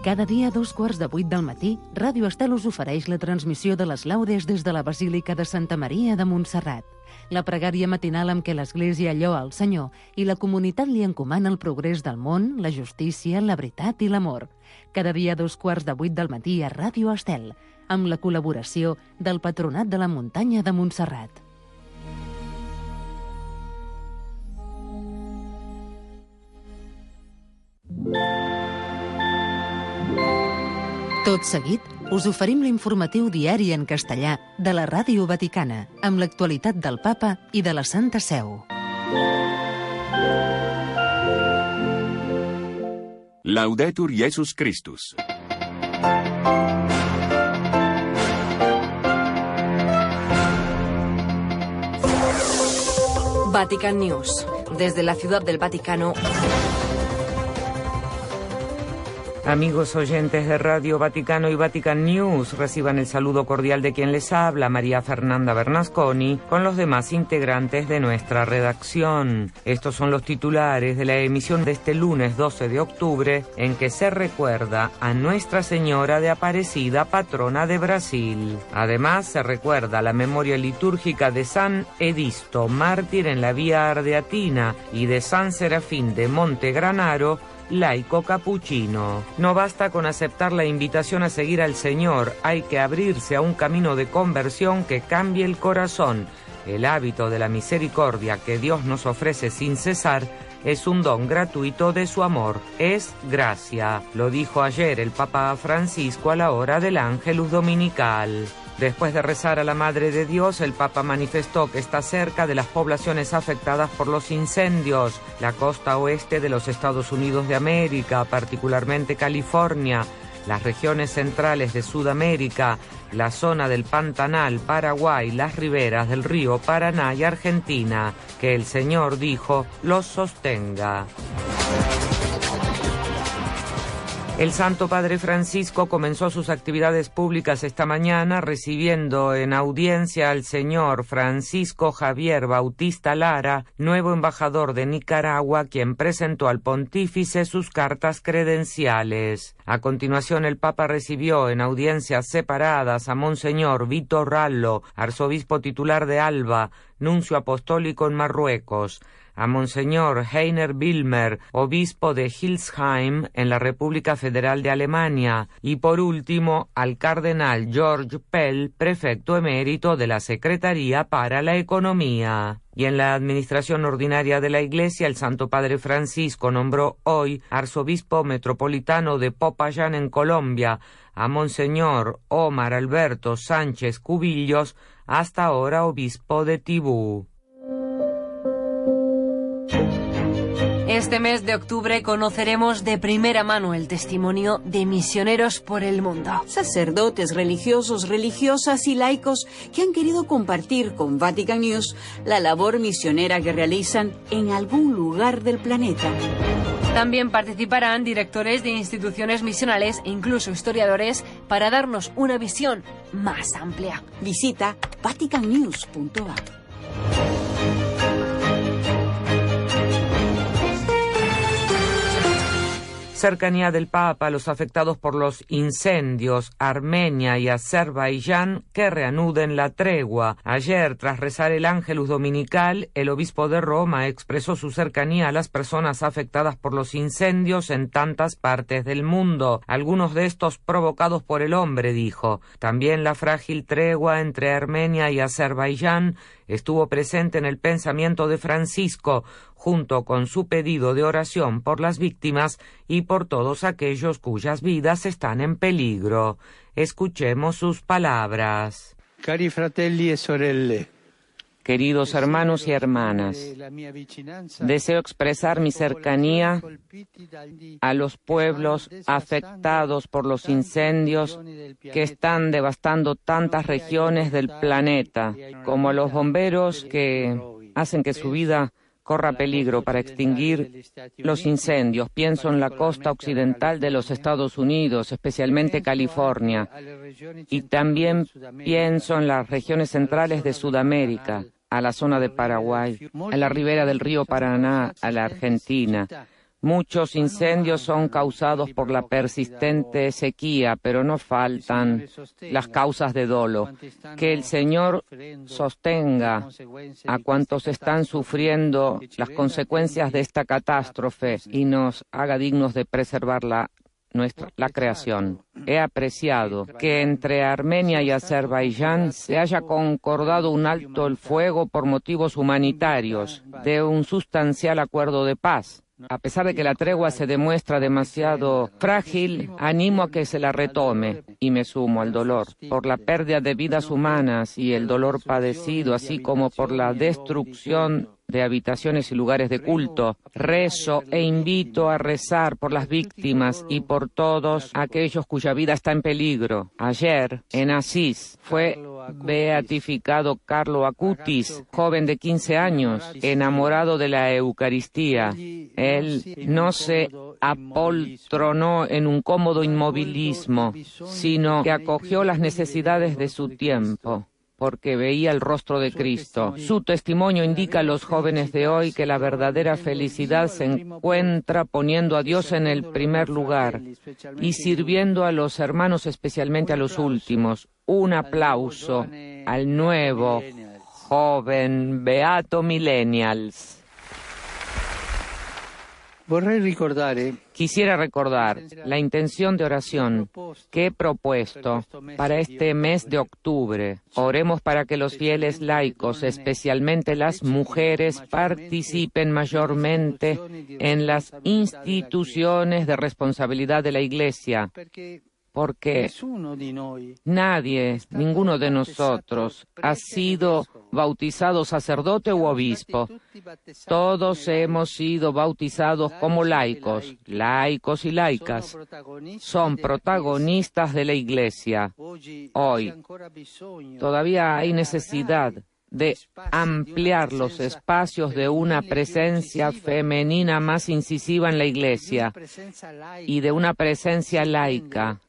Cada dia a 7:15 del matí, Ràdio Estel us ofereix la transmissió de les laudes des de la Basílica de Santa Maria de Montserrat. La pregària matinal amb què l'Església lloa el Senyor i la comunitat li encomana el progrés del món, la justícia, la veritat i l'amor. Cada dia a 7:15 del matí a Ràdio Estel, amb la col·laboració del Patronat de la Muntanya de Montserrat. Tot seguit, us oferim l'informatiu diari en castellà de la Ràdio Vaticana, amb l'actualitat del Papa i de la Santa Seu. Laudetur Jesus Christus. Vatican News. Desde la Ciudad del Vaticano. Amigos oyentes de Radio Vaticano y Vatican News, reciban el saludo cordial de quien les habla, María Fernanda Bernasconi, con los demás integrantes de nuestra redacción. Estos son los titulares de la emisión de este lunes 12 de octubre, en que se recuerda a Nuestra Señora de Aparecida, patrona de Brasil. Además, se recuerda la memoria litúrgica de San Edisto, mártir en la Vía Ardeatina, y de San Serafín de Monte Granaro, laico capuchino. No basta con aceptar la invitación a seguir al Señor, hay que abrirse a un camino de conversión que cambie el corazón. El hábito de la misericordia que Dios nos ofrece sin cesar es un don gratuito de su amor, es gracia. Lo dijo ayer el Papa Francisco a la hora del Ángelus Dominical. Después de rezar a la Madre de Dios, el Papa manifestó que está cerca de las poblaciones afectadas por los incendios, la costa oeste de los Estados Unidos de América, particularmente California, las regiones centrales de Sudamérica, la zona del Pantanal, Paraguay, las riberas del río Paraná y Argentina. Que el Señor, dijo, los sostenga. El Santo Padre Francisco comenzó sus actividades públicas esta mañana recibiendo en audiencia al señor Francisco Javier Bautista Lara, nuevo embajador de Nicaragua, quien presentó al pontífice sus cartas credenciales. A continuación, el Papa recibió en audiencias separadas a Monseñor Vito Rallo, arzobispo titular de Alba, nuncio apostólico en Marruecos, a Monseñor Heiner Wilmer, obispo de Hildesheim en la República Federal de Alemania, y por último al cardenal George Pell, prefecto emérito de la Secretaría para la Economía. Y en la administración ordinaria de la Iglesia, el Santo Padre Francisco nombró hoy arzobispo metropolitano de Popayán en Colombia a Monseñor Omar Alberto Sánchez Cubillos, hasta ahora obispo de Tibú. Este mes de octubre conoceremos de primera mano el testimonio de misioneros por el mundo. Sacerdotes, religiosos, religiosas y laicos que han querido compartir con Vatican News la labor misionera que realizan en algún lugar del planeta. También participarán directores de instituciones misionales e incluso historiadores para darnos una visión más amplia. Visita vaticannews.va. Cercanía del Papa a los afectados por los incendios, Armenia y Azerbaiyán, que reanuden la tregua. Ayer, tras rezar el Ángelus Dominical, el obispo de Roma expresó su cercanía a las personas afectadas por los incendios en tantas partes del mundo, algunos de estos provocados por el hombre, dijo. También la frágil tregua entre Armenia y Azerbaiyán estuvo presente en el pensamiento de Francisco, junto con su pedido de oración por las víctimas y por todos aquellos cuyas vidas están en peligro. Escuchemos sus palabras. Cari fratelli e sorelle. Queridos hermanos y hermanas, deseo expresar mi cercanía a los pueblos afectados por los incendios que están devastando tantas regiones del planeta, como a los bomberos que hacen que su vida corra peligro para extinguir los incendios. Pienso en la costa occidental de los Estados Unidos, especialmente California, y también pienso en las regiones centrales de Sudamérica, a la zona de Paraguay, a la ribera del río Paraná, a la Argentina. Muchos incendios son causados por la persistente sequía, pero no faltan las causas de dolo. Que el Señor sostenga a cuantos están sufriendo las consecuencias de esta catástrofe y nos haga dignos de preservar la creación. He apreciado que entre Armenia y Azerbaiyán se haya concordado un alto el fuego por motivos humanitarios de un sustancial acuerdo de paz. A pesar de que la tregua se demuestra demasiado frágil, animo a que se la retome y me sumo al dolor por la pérdida de vidas humanas y el dolor padecido, así como por la destrucción de habitaciones y lugares de culto. Rezo e invito a rezar por las víctimas y por todos aquellos cuya vida está en peligro. Ayer, en Asís, fue beatificado Carlo Acutis, joven de 15 años, enamorado de la Eucaristía. Él no se apoltronó en un cómodo inmovilismo, sino que acogió las necesidades de su tiempo, porque veía el rostro de Cristo. Su testimonio indica a los jóvenes de hoy que la verdadera felicidad se encuentra poniendo a Dios en el primer lugar y sirviendo a los hermanos, especialmente a los últimos. Un aplauso al nuevo, joven, beato millennials. Quisiera recordar la intención de oración que he propuesto para este mes de octubre. Oremos para que los fieles laicos, especialmente las mujeres, participen mayormente en las instituciones de responsabilidad de la Iglesia, porque nadie, ninguno de nosotros, ha sido bautizado sacerdote u obispo. Todos hemos sido bautizados como laicos y laicas. Son protagonistas de la Iglesia. Hoy todavía hay necesidad de ampliar los espacios de una presencia femenina más incisiva en la Iglesia y de una presencia laica,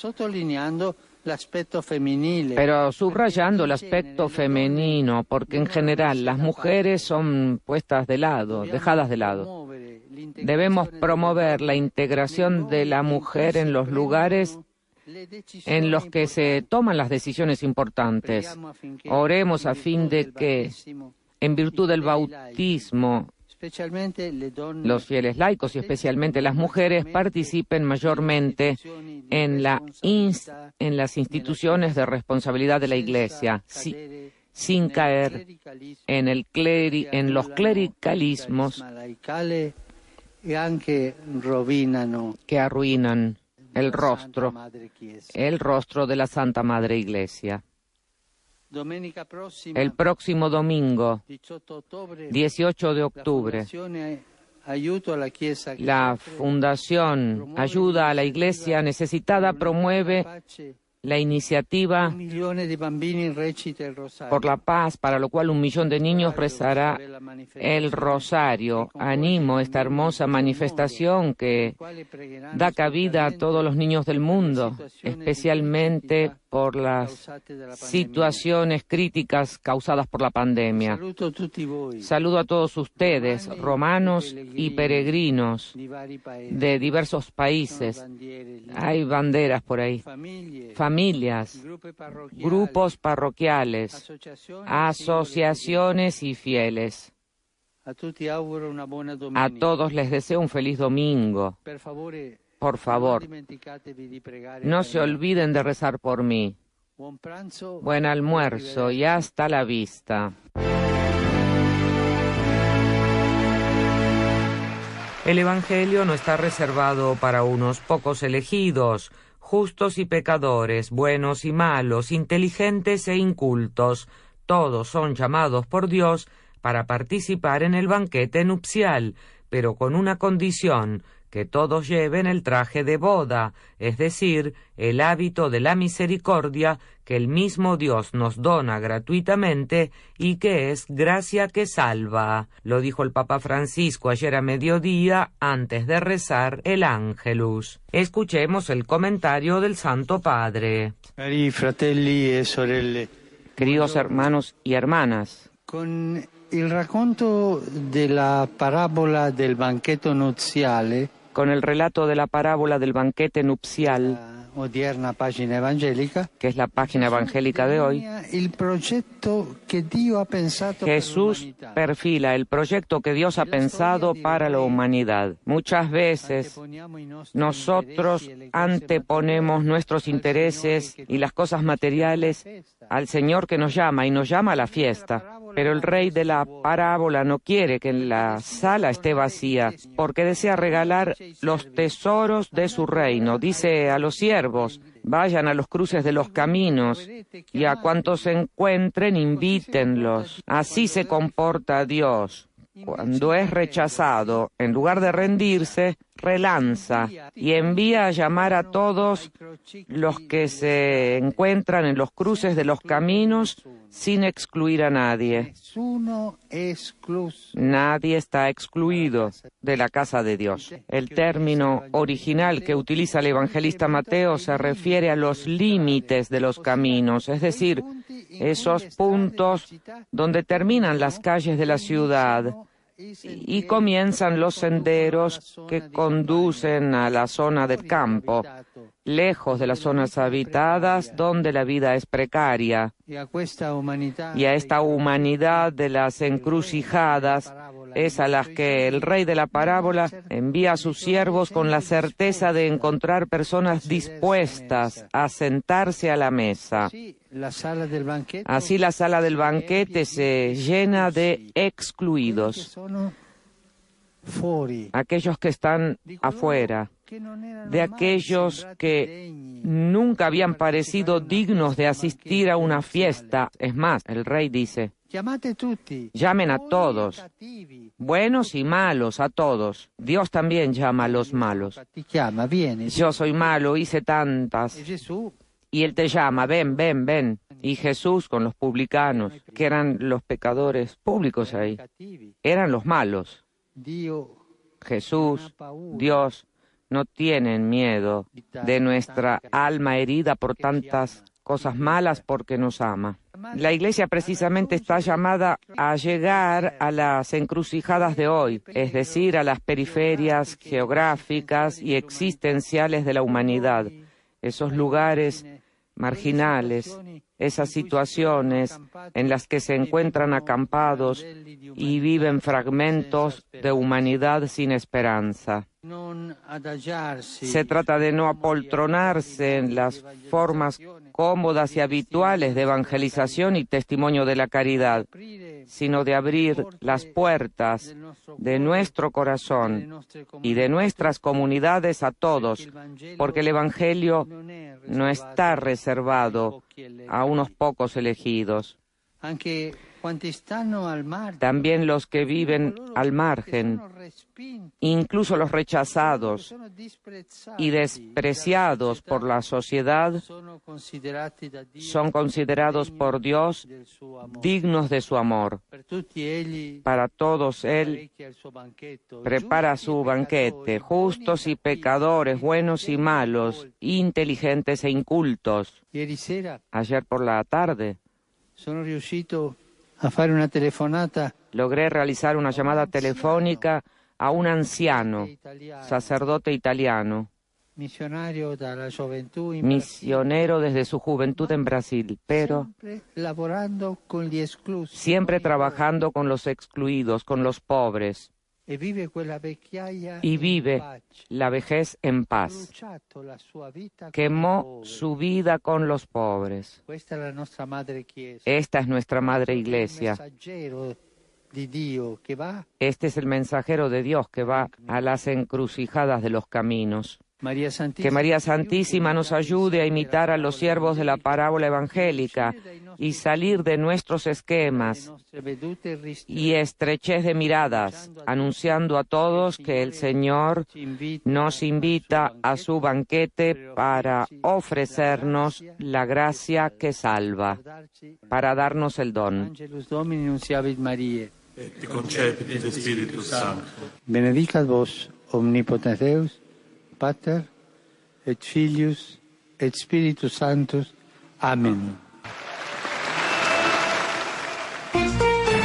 pero subrayando el aspecto femenino, porque en general las mujeres son puestas de lado, dejadas de lado. Debemos promover la integración de la mujer en los lugares en los que se toman las decisiones importantes. Oremos a fin de que, en virtud del bautismo, los fieles laicos y especialmente las mujeres participen mayormente en las instituciones de responsabilidad de la Iglesia, sin caer en los clericalismos que arruinan el rostro de la Santa Madre Iglesia. El próximo domingo, 18 de octubre, la Fundación Ayuda a la Iglesia Necesitada promueve la iniciativa por la paz, para lo cual 1 millón de niños rezará el rosario. Animo esta hermosa manifestación que da cabida a todos los niños del mundo, especialmente por las situaciones críticas causadas por la pandemia. Saludo a todos ustedes, romanos y peregrinos de diversos países. Hay banderas por ahí. Familias, grupos parroquiales, asociaciones y fieles. A todos les deseo un feliz domingo. Por favor, no se olviden de rezar por mí. Buen almuerzo y hasta la vista. El Evangelio no está reservado para unos pocos elegidos, justos y pecadores, buenos y malos, inteligentes e incultos. Todos son llamados por Dios para participar en el banquete nupcial, pero con una condición: que todos lleven el traje de boda, es decir, el hábito de la misericordia que el mismo Dios nos dona gratuitamente y que es gracia que salva. Lo dijo el Papa Francisco ayer a mediodía antes de rezar el Ángelus. Escuchemos el comentario del Santo Padre. Cari fratelli e sorelle. Queridos hermanos y hermanas, Con il racconto della parabola del banchetto nuziale, con el relato de la parábola del banquete nupcial, la odierna pagina evangelica, que es la página evangélica de hoy, il progetto che Dio ha pensato Jesús per l'umanità. perfila el proyecto que Dios ha pensado para la humanidad. Muchas veces nosotros anteponemos nuestros intereses y las cosas materiales al Señor que nos llama, y nos llama a la fiesta. Pero el rey de la parábola no quiere que la sala esté vacía, porque desea regalar los tesoros de su reino. Dice a los siervos: vayan a los cruces de los caminos y a cuantos se encuentren, invítenlos. Así se comporta Dios. Cuando es rechazado, en lugar de rendirse, relanza y envía a llamar a todos los que se encuentran en los cruces de los caminos sin excluir a nadie. Nadie está excluido de la casa de Dios. El término original que utiliza el evangelista Mateo se refiere a los límites de los caminos, es decir, esos puntos donde terminan las calles de la ciudad y comienzan los senderos que conducen a la zona del campo, lejos de las zonas habitadas donde la vida es precaria. Y a esta humanidad de las encrucijadas es a las que el rey de la parábola envía a sus siervos con la certeza de encontrar personas dispuestas a sentarse a la mesa. Así la sala del banquete se llena de excluidos, aquellos que están afuera, de aquellos que nunca habían parecido dignos de asistir a una fiesta. Es más, el rey dice: llamen a todos, buenos y malos, a todos. Dios también llama a los malos. Yo soy malo, hice tantas. Y Él te llama: ven, ven, ven. Y Jesús con los publicanos, que eran los pecadores públicos ahí, eran los malos. Jesús, Dios, no tienen miedo de nuestra alma herida por tantas cosas malas, porque nos ama. La Iglesia precisamente está llamada a llegar a las encrucijadas de hoy, es decir, a las periferias geográficas y existenciales de la humanidad, esos lugares marginales, esas situaciones en las que se encuentran acampados y viven fragmentos de humanidad sin esperanza. Se trata de no apoltronarse en las formas cómodas y habituales de evangelización y testimonio de la caridad, sino de abrir las puertas de nuestro corazón y de nuestras comunidades a todos, porque el Evangelio no está reservado a unos pocos elegidos. También los que viven al margen, incluso los rechazados y despreciados por la sociedad, son considerados por Dios dignos de su amor. Para todos Él prepara su banquete, justos y pecadores, buenos y malos, inteligentes e incultos. Ayer por la tarde logré realizar una llamada telefónica a un anciano, sacerdote italiano, misionero desde su juventud en Brasil, pero siempre trabajando con los excluidos, con los pobres, y vive la vejez en paz. Quemó su vida con los pobres. Esta es nuestra Madre Iglesia. Este es el mensajero de Dios que va a las encrucijadas de los caminos. Que María Santísima nos ayude a imitar a los siervos de la parábola evangélica y salir de nuestros esquemas y estrechez de miradas, anunciando a todos que el Señor nos invita a su banquete para ofrecernos la gracia que salva, para darnos el don. Benedicat vos omnipotens Deus, Pater, et Filius, et Spiritus Sanctus. Amén.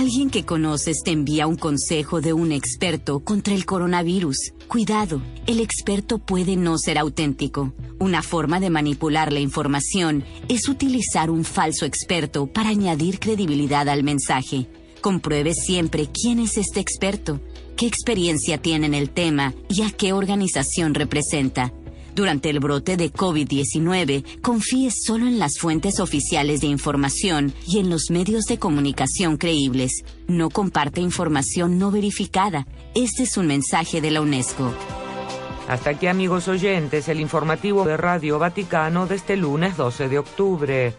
Alguien que conoces te envía un consejo de un experto contra el coronavirus. Cuidado, el experto puede no ser auténtico. Una forma de manipular la información es utilizar un falso experto para añadir credibilidad al mensaje. Compruebe siempre quién es este experto, qué experiencia tiene en el tema y a qué organización representa. Durante el brote de COVID-19, confíe solo en las fuentes oficiales de información y en los medios de comunicación creíbles. No comparte información no verificada. Este es un mensaje de la UNESCO. Hasta aquí, amigos oyentes, el informativo de Radio Vaticano de este lunes 12 de octubre.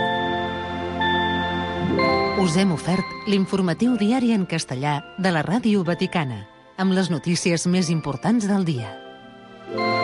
Us hem ofert l'informatiu diari en castellà de la Ràdio Vaticana, amb les notícies més importants del dia.